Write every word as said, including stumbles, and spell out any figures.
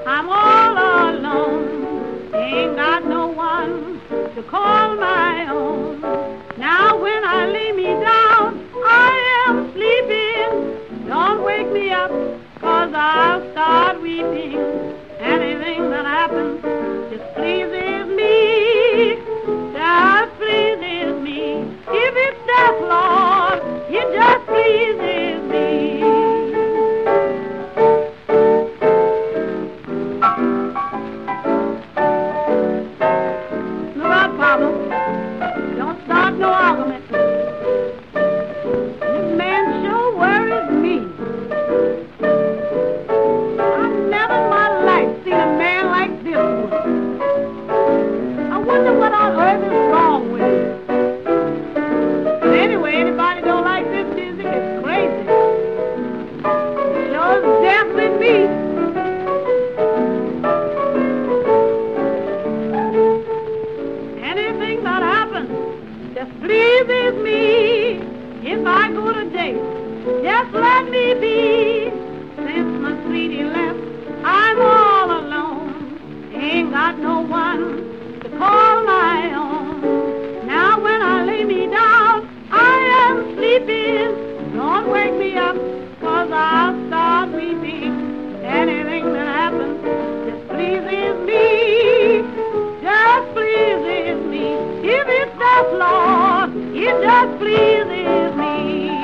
I'm all alone, ain't got no one to call my own. Now when I lay me down, I am sleeping. Don't wake me up, cause I'll start weeping. Anything that happens just pleases me, just pleases me. If it's death, Lord, it just pleases me. Look out, Pablo. Don't start no argument. This man sure worries me. I never in my life seen a man like this one. I wonder what on earth is wrong with him. But anyway, anybody don't like this music is crazy. It sure is definitely me. Anything that happens just pleases me. If I go to date, just let me be. Since my sweetie left, I'm all alone. Ain't got no one to call my own. Now when I lay me down, I am sleeping. Don't wake me up, cause I'll start weeping. Anything that happens just pleases me, just pleases me. If it's death, Lord, it just pleases me.